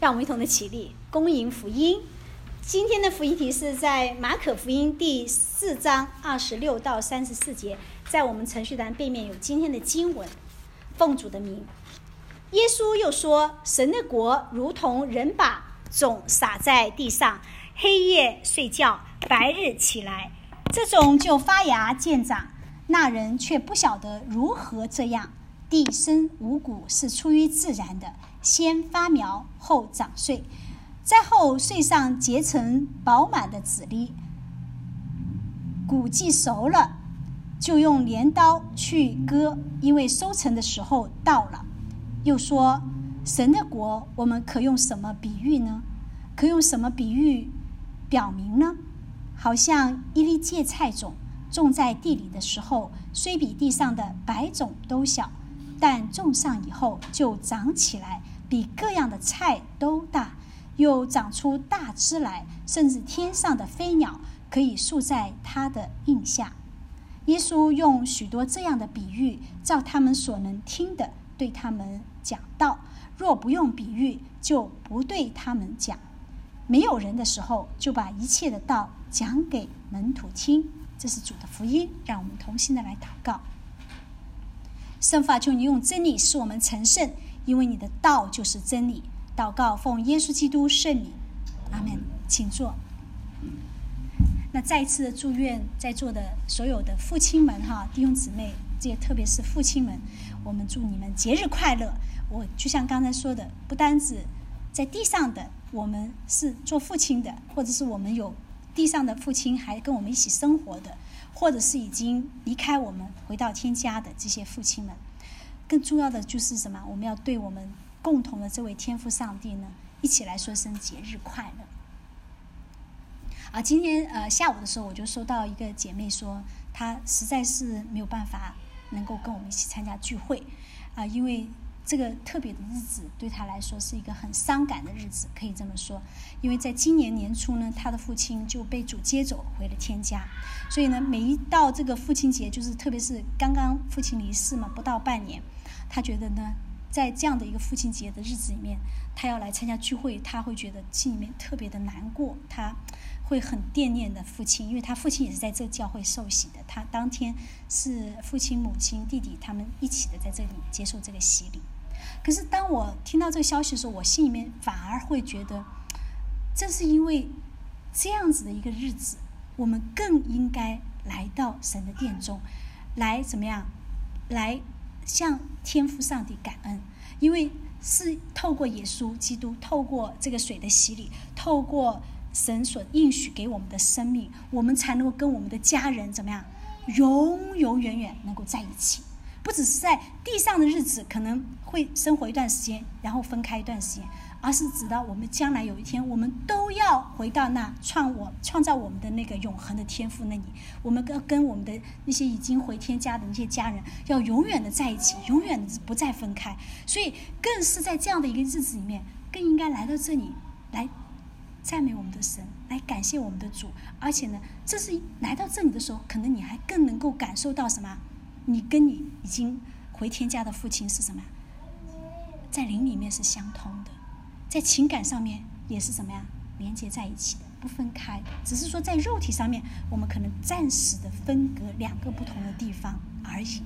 让我们一同的起立，恭迎福音。今天的福音题是在马可福音第4章26到34节，在我们程序栏背面有今天的经文。奉主的名，耶稣又说，神的国如同人把种撒在地上，黑夜睡觉，白日起来，这种就发芽见长，那人却不晓得如何这样。地生五谷是出于自然的，先发苗，后长穗，再后穗上结成饱满的籽粒。谷既熟了，就用镰刀去割，因为收成的时候到了。又说，神的国我们可用什么比喻呢？可用什么比喻表明呢？好像一粒芥菜种种在地里的时候，虽比地上的白种都小，但种上以后就长起来，比各样的菜都大，又长出大枝来，甚至天上的飞鸟可以宿在它的荫下。耶稣用许多这样的比喻，照他们所能听的对他们讲道，若不用比喻，就不对他们讲。没有人的时候，就把一切的道讲给门徒听。这是主的福音，让我们同心的来祷告。圣父啊，求你用真理使我们成圣，因为你的道就是真理。祷告奉耶稣基督圣名，阿们。请坐。那再一次的祝愿在座的所有的父亲们弟兄姊妹，这特别是父亲们，我们祝你们节日快乐。我就像刚才说的，不单指在地上的我们是做父亲的，或者是我们有地上的父亲还跟我们一起生活的，或者是已经离开我们回到天家的这些父亲们，更重要的就是什么？我们要对我们共同的这位天父上帝呢，一起来说声节日快乐。今天下午的时候，我就收到一个姐妹说，她实在是没有办法能够跟我们一起参加聚会因为这个特别的日子对她来说是一个很伤感的日子，可以这么说。因为在今年年初呢，她的父亲就被主接走回了天家，所以呢，每一到这个父亲节，就是特别是刚刚父亲离世嘛，不到半年，她觉得呢，在这样的一个父亲节的日子里面，她要来参加聚会，她会觉得心里面特别的难过，她会很惦念的父亲，因为他父亲也是在这个教会受洗的，他当天是父亲、母亲、弟弟他们一起的在这里接受这个洗礼。可是当我听到这个消息的时候，我心里面反而会觉得，正是因为这样子的一个日子，我们更应该来到神的殿中，来怎么样？来向天父上帝感恩，因为是透过耶稣基督，透过这个水的洗礼，透过神所应许给我们的生命，我们才能够跟我们的家人怎么样，永永远远能够在一起。不只是在地上的日子可能会生活一段时间，然后分开一段时间，而是直到我们将来有一天，我们都要回到那创造我们的那个永恒的天父那里，我们跟我们的那些已经回天家的那些家人要永远的在一起，永远的不再分开。所以更是在这样的一个日子里面，更应该来到这里来赞美我们的神，来感谢我们的主。而且呢，这是来到这里的时候，可能你还更能够感受到什么？你跟你已经回天家的父亲是什么？在灵里面是相通的，在情感上面也是怎么样连接在一起的，不分开的。只是说在肉体上面，我们可能暂时的分隔两个不同的地方而已。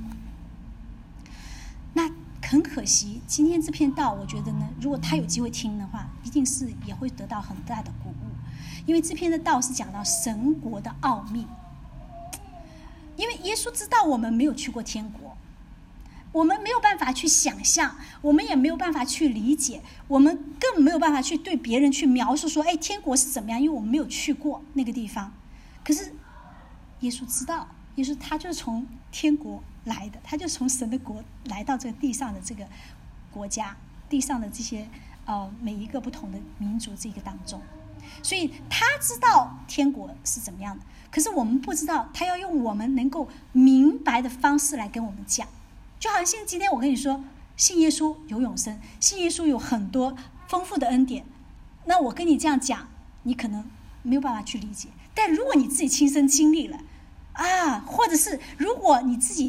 那很可惜，今天这篇道，我觉得呢，如果他有机会听的话，一定是也会得到很大的鼓舞，因为这篇的道是讲到神国的奥秘。因为耶稣知道我们没有去过天国，我们没有办法去想象，我们也没有办法去理解，我们更没有办法去对别人去描述说，天国是怎么样，因为我们没有去过那个地方。可是耶稣知道，耶稣他就是从天国来的，他就从神的国来到这个地上的这个国家，地上的这些每一个不同的民族这个当中，所以他知道天国是怎么样的。可是我们不知道，他要用我们能够明白的方式来跟我们讲。就好像今天我跟你说，信耶稣有永生，信耶稣有很多丰富的恩典，那我跟你这样讲，你可能没有办法去理解。但如果你自己亲身经历了或者是如果你自己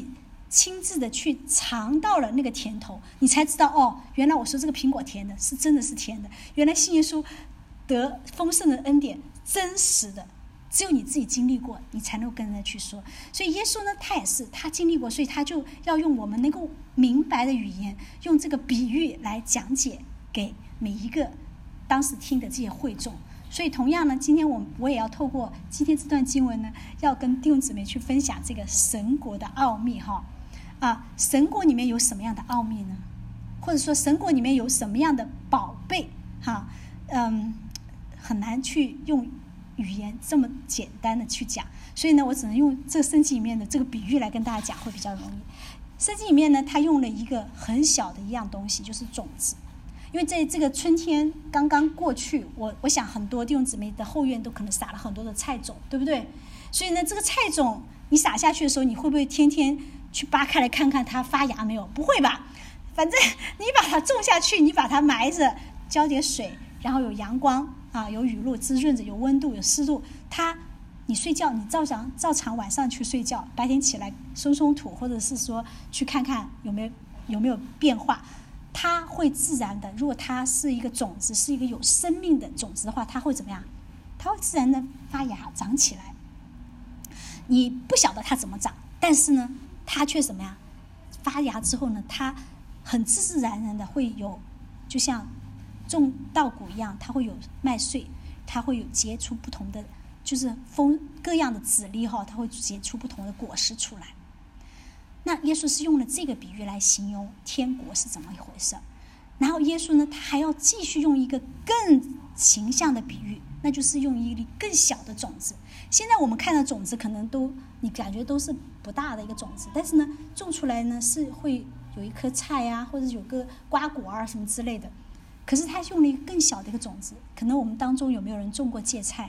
亲自的去尝到了那个甜头，你才知道哦，原来我说这个苹果甜的是真的是甜的，原来信耶稣得丰盛的恩典真实的，只有你自己经历过，你才能够跟人去说。所以耶稣呢，他也是他经历过，所以他就要用我们能够明白的语言，用这个比喻来讲解给每一个当时听的这些会众。所以同样呢，今天我也要透过今天这段经文呢，要跟弟兄姊妹去分享这个神国的奥秘哈。神国里面有什么样的奥秘呢？或者说神国里面有什么样的宝贝哈？很难去用语言这么简单的去讲，所以呢，我只能用这圣经里面的这个比喻来跟大家讲，会比较容易。圣经里面呢，他用了一个很小的一样东西，就是种子。因为在这个春天刚刚过去，我想很多弟兄姊妹的后院都可能撒了很多的菜种，对不对？所以呢，这个菜种你撒下去的时候，你会不会天天去扒开来看看它发芽没有？不会吧，反正你把它种下去，你把它埋着，浇点水，然后有阳光有雨露滋润着，有温度有湿度，你睡觉你照常晚上去睡觉，白天起来松松土，或者是说去看看有没有变化，它会自然的。如果它是一个种子，是一个有生命的种子的话，它会怎么样？它会自然的发芽长起来。你不晓得它怎么长，但是呢，它却怎么样？发芽之后呢，它很自然的会有，就像种稻谷一样，它会有麦穗，它会有结出不同的，就是各样的籽粒哈，它会结出不同的果实出来。那耶稣是用了这个比喻来形容天国是怎么一回事。然后耶稣呢，他还要继续用一个更形象的比喻，那就是用一粒更小的种子。现在我们看到种子可能你感觉都是不大的一个种子，但是呢，种出来呢是会有一颗菜啊，或者有个瓜果啊什么之类的。可是他用了一个更小的一个种子。可能我们当中有没有人种过芥菜？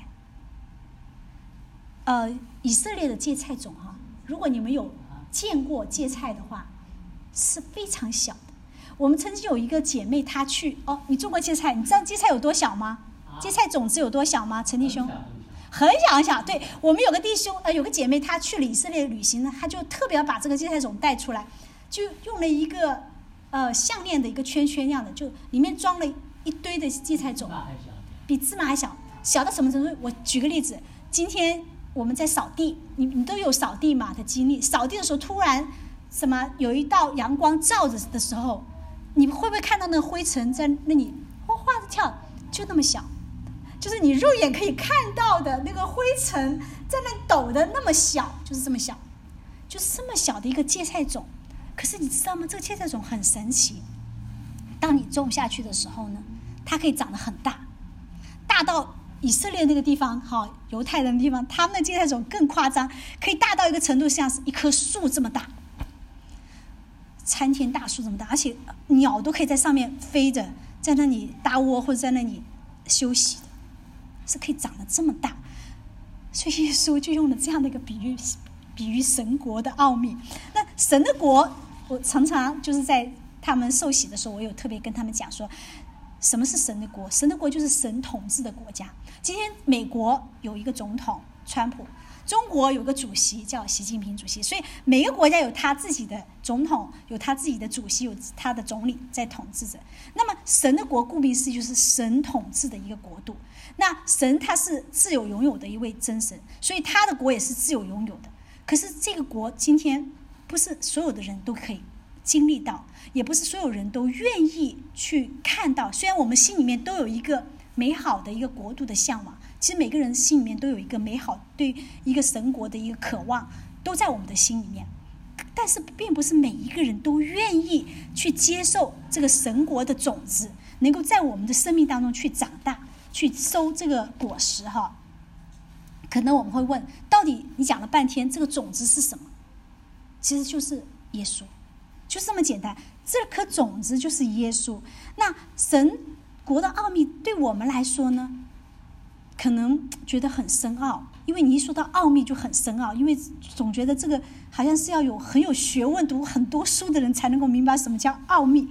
以色列的芥菜种如果你们有见过芥菜的话，是非常小的。我们曾经有一个姐妹，她去你种过芥菜，你知道芥菜有多小吗？芥菜种子有多小吗？陈弟兄，很小很小。对，我们有个弟兄有个姐妹，她去了以色列旅行呢，她就特别要把这个芥菜种带出来，就用了一个项链的一个圈圈一样的，就里面装了一堆的芥菜种，比芝麻还小，小到什么程度？我举个例子，今天我们在扫地，你都有扫地嘛的经历，扫地的时候突然有一道阳光照着的时候，你会不会看到那个灰尘在那里哗哗的跳？就那么小，就是你肉眼可以看到的那个灰尘在那抖的那么小，就是这么小，就是这么小的一个芥菜种。可是你知道吗？这个芥菜种很神奇，当你种下去的时候呢，它可以长得很大，大到以色列那个地方犹太人的地方，他们的芥菜种更夸张，可以大到一个程度，像是一棵树这么大，参天大树这么大，而且鸟都可以在上面飞着，在那里搭窝或者在那里休息的，是可以长得这么大。所以耶稣就用了这样的一个比喻神国的奥秘。那神的国，我常常就是在他们受洗的时候，我有特别跟他们讲说，什么是神的国？神的国就是神统治的国家。今天美国有一个总统川普，中国有个主席叫习近平主席，所以每个国家有他自己的总统，有他自己的主席，有他的总理在统治着。那么神的国顾名思义就是神统治的一个国度。那神他是自有拥有的一位真神，所以他的国也是自有拥有的。可是这个国今天不是所有的人都可以经历到，也不是所有人都愿意去看到。虽然我们心里面都有一个美好的一个国度的向往，其实每个人心里面都有一个美好对一个神国的一个渴望，都在我们的心里面。但是并不是每一个人都愿意去接受这个神国的种子，能够在我们的生命当中去长大，去收这个果实可能我们会问，到底你讲了半天这个种子是什么？其实就是耶稣，就这么简单。这颗种子就是耶稣。那神国的奥秘对我们来说呢，可能觉得很深奥，因为你一说到奥秘就很深奥，因为总觉得这个好像是要很有学问，读很多书的人才能够明白什么叫奥秘。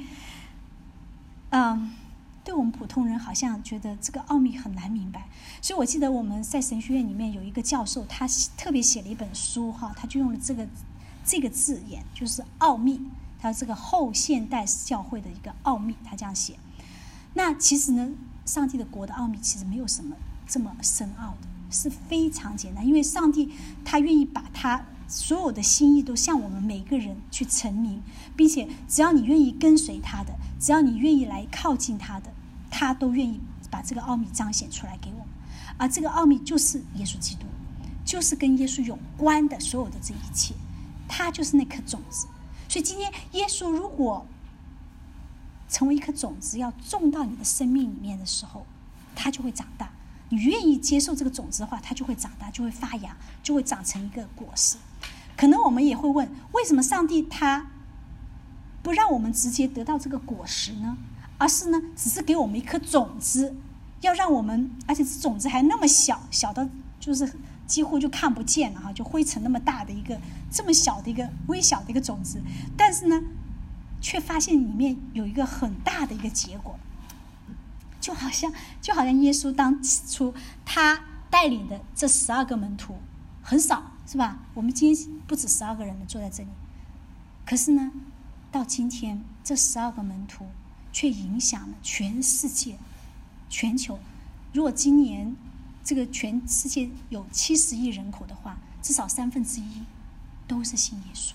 对我们普通人好像觉得这个奥秘很难明白。所以我记得我们在神学院里面有一个教授，他特别写了一本书他就用了这个字眼就是奥秘，它这个后现代教会的一个奥秘，他这样写。那其实呢，上帝的国的奥秘其实没有什么这么深奥的，是非常简单。因为上帝他愿意把他所有的心意都向我们每个人去陈明，并且只要你愿意跟随他的，只要你愿意来靠近他的，他都愿意把这个奥秘彰显出来给我们。而这个奥秘就是耶稣基督，就是跟耶稣有关的所有的这一切，他就是那颗种子。所以今天耶稣如果成为一颗种子要种到你的生命里面的时候，它就会长大。你愿意接受这个种子的话，它就会长大，就会发芽，就会长成一个果实。可能我们也会问，为什么上帝他不让我们直接得到这个果实呢？而是呢，只是给我们一颗种子，要让我们，而且这种子还那么小，小到就是几乎就看不见了哈，就灰尘那么大的一个这么小的一个微小的一个种子，但是呢，却发现里面有一个很大的一个结果。就好像耶稣当初他带领的这12个门徒很少，是吧？我们今天不止12个人坐在这里，可是呢，到今天这12个门徒却影响了全世界、全球。如果今年这个全世界有70亿人口的话，至少1/3都是信耶稣。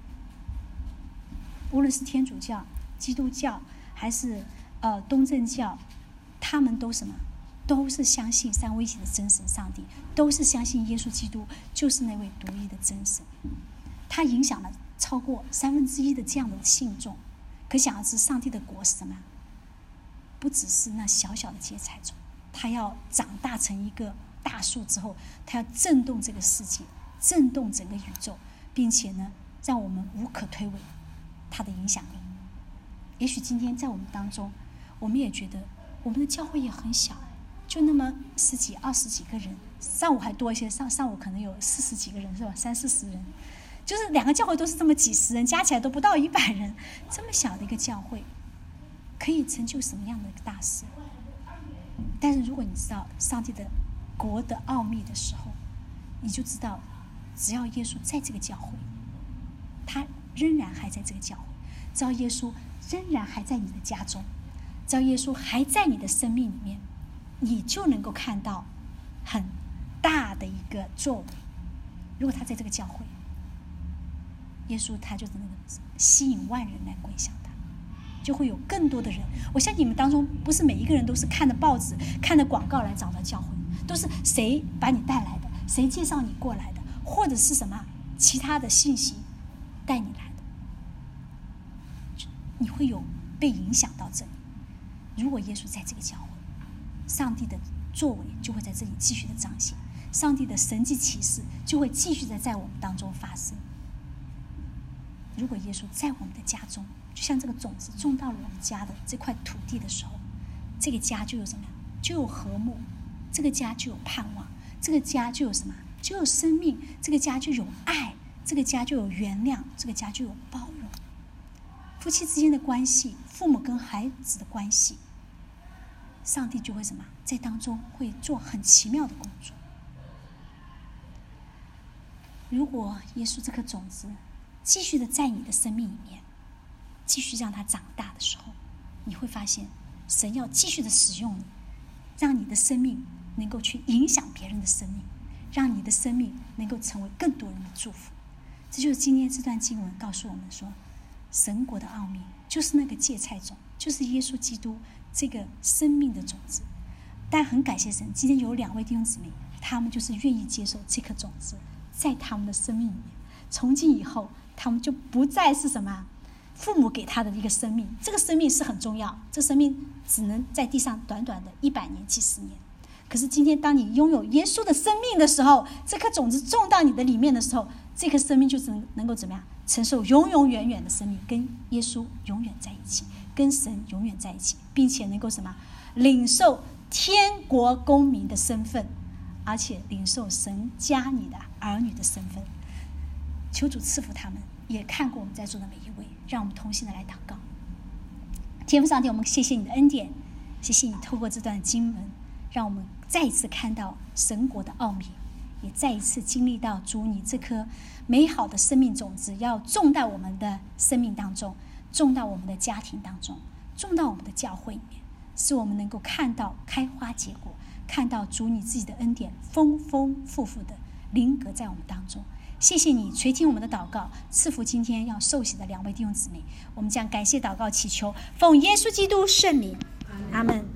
无论是天主教、基督教还是东正教，他们都什么？都是相信三位一体的真神上帝，都是相信耶稣基督就是那位独一的真神。他影响了超过1/3的这样的信众。可想而知，上帝的国是什么？不只是那小小的芥菜种，他要长大成一个大树之后，他要震动这个世界，震动整个宇宙，并且呢，让我们无可推诿他的影响力。也许今天在我们当中，我们也觉得我们的教会也很小，就那么10几、20几个人，上午还多一些，上午可能有40几个人，是吧？30、40人，就是2个教会都是这么几十人，加起来都不到100人，这么小的一个教会，可以成就什么样的一个大事？但是如果你知道上帝的国的奥秘的时候，你就知道，只要耶稣在这个教会，他仍然还在这个教会；只要耶稣仍然还在你的家中，只要耶稣还在你的生命里面，你就能够看到很大的一个作为。如果他在这个教会，耶稣他就能吸引万人来归向他，就会有更多的人。我相信你们当中不是每一个人都是看的报纸、看的广告来找到教会，都是谁把你带来的，谁介绍你过来的，或者是什么其他的信息带你来的，你会有被影响到这里。如果耶稣在这个教会，上帝的作为就会在这里继续的彰显，上帝的神迹奇事就会继续的在我们当中发生。如果耶稣在我们的家中，就像这个种子种到了我们家的这块土地的时候，这个家就有什么？就有和睦，这个家就有盼望，这个家就有什么？就有生命，这个家就有爱，这个家就有原谅，这个家就有包容。夫妻之间的关系，父母跟孩子的关系，上帝就会什么？在当中会做很奇妙的工作。如果耶稣这颗种子继续的在你的生命里面，继续让它长大的时候，你会发现神要继续的使用你，让你的生命能够去影响别人的生命，让你的生命能够成为更多人的祝福。这就是今天这段经文告诉我们说，神国的奥秘就是那个芥菜种，就是耶稣基督这个生命的种子。但很感谢神，今天有2位弟兄姊妹，他们就是愿意接受这颗种子在他们的生命里面。从今以后，他们就不再是什么父母给他的一个生命，这个生命是很重要，这生命只能在地上短短的100年、几十年。可是今天当你拥有耶稣的生命的时候，这颗种子种到你的里面的时候，这颗生命就能够怎么样承受永永远远的生命，跟耶稣永远在一起，跟神永远在一起，并且能够什么领受天国公民的身份，而且领受神家里的儿女的身份。求主赐福他们，也看过我们在座的每一位，让我们同心的来祷告。天父上帝，我们谢谢你的恩典，谢谢你透过这段经文，让我们再一次看到神国的奥秘， 也再一次经历到主你这颗美好的生命种子要种到我们的生命当中，种到我们的家庭当中，种到我们的教会里面，使我们能够看到开花结果，看到主你自己的恩典丰丰富富的临格在我们当中。谢谢你垂听我们的祷告，赐福今天要受洗的2位弟兄姊妹。我们将感谢祷告祈求，奉耶稣基督圣名，阿们。